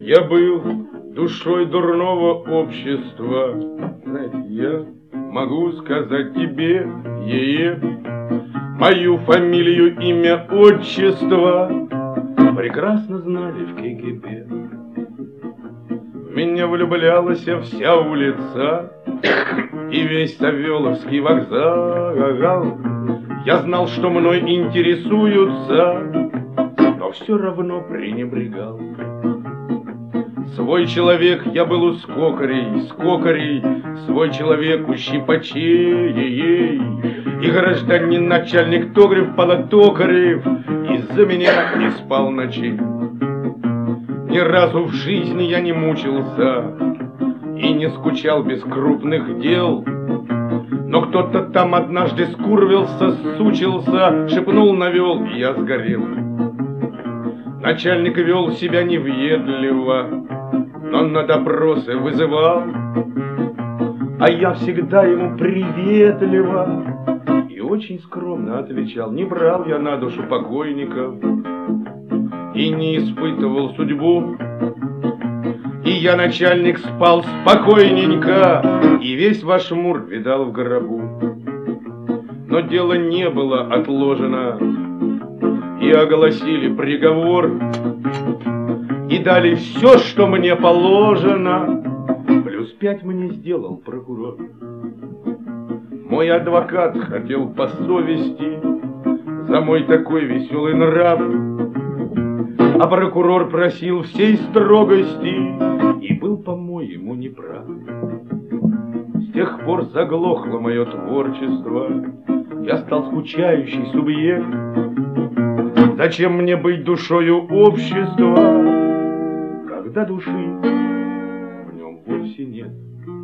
Я был душой дурного общества. Знаете, я могу сказать тебе, мою фамилию, имя, отчество прекрасно знали в КГБ. В меня влюблялась вся улица и весь Савеловский вокзал. Я знал, что мной интересуются, но все равно пренебрегал. Свой человек я был у скокарей, свой человек у щипачей. И гражданин начальник Тогрев Полотокарев из-за меня не спал ночей. Ни разу в жизни я не мучился и не скучал без крупных дел. Но кто-то там однажды скурвился, сучился, шепнул, навел, и я сгорел. Начальник вел себя невъедливо, но на допросы вызывал, а я всегда ему приветливо и очень скромно отвечал. Не брал я на душу покойников и не испытывал судьбу. И я, начальник, спал спокойненько и весь ваш мур видал в гробу. Но дело не было отложено, и огласили приговор, и дали все, что мне положено. +5 мне сделал прокурор. Мой адвокат хотел по совести за мой такой веселый нрав, а прокурор просил всей строгости и был, по-моему, неправ. С тех пор заглохло мое творчество, я стал скучающий субъект. Зачем мне быть душою общества, когда души в нем вовсе нет?